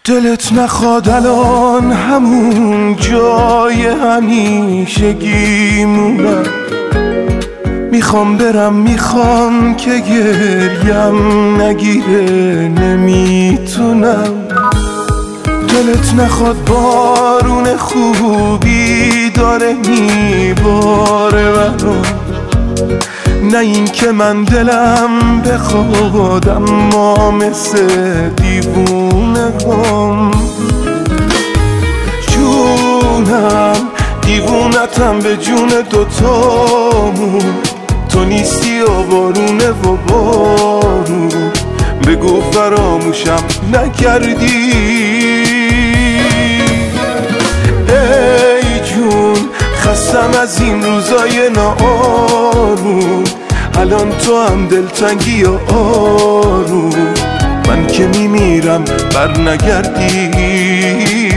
دلت نخواد الان همون جای همیشگی مونم. میخوام که گریم نگیره نمیتونم. دلت نخواد بارون خوبی داره میباره برام، نه این که من دلم بخواد اما مثل دیوونه هم. جونم دیوونتم به جون دوتامون، تو نیستی و بارونه و بارون. بگو فراموشم نکردی ای جون، خستم از این روزای ناآروم. الان تو هم دلتنگی و آروم، من که میمیرم بر نگردی.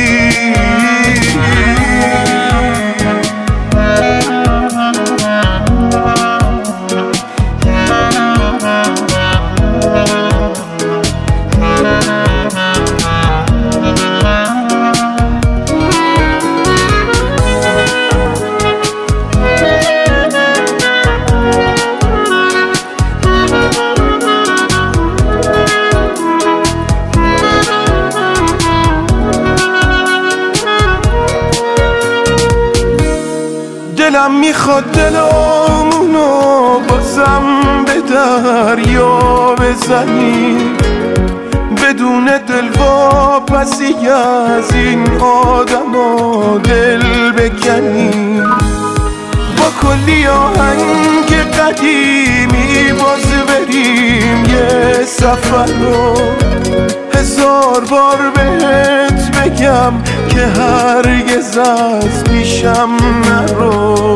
دلم میخواد دلمونو بازم به دریا بزنی، بدون دلواپسی از این آدما دل بکنی. با کلی آهنگ قدیمی باز بریم یه سفر رو، 1000 بار بهت بگم که هرگز از پیشم نرو.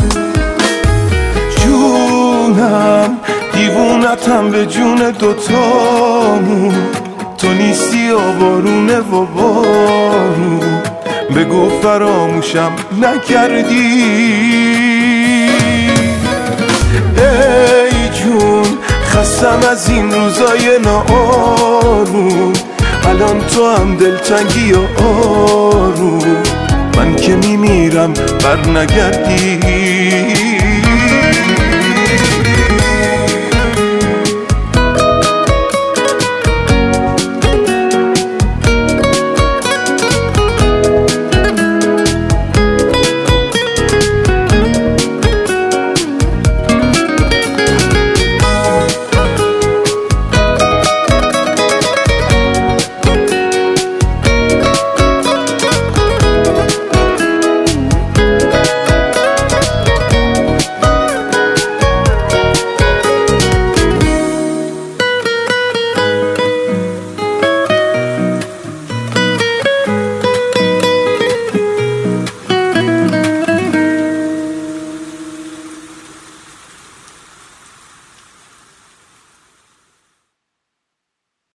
جونم دیوونتم به جون دوتامون، تو نیستی و بارونه و بارون. بگو فراموشم نکردی ای جون، خستم از این روزای ناآروم. الان تو هم دلتنگی و آروم، من که میمیرم بر نگردی.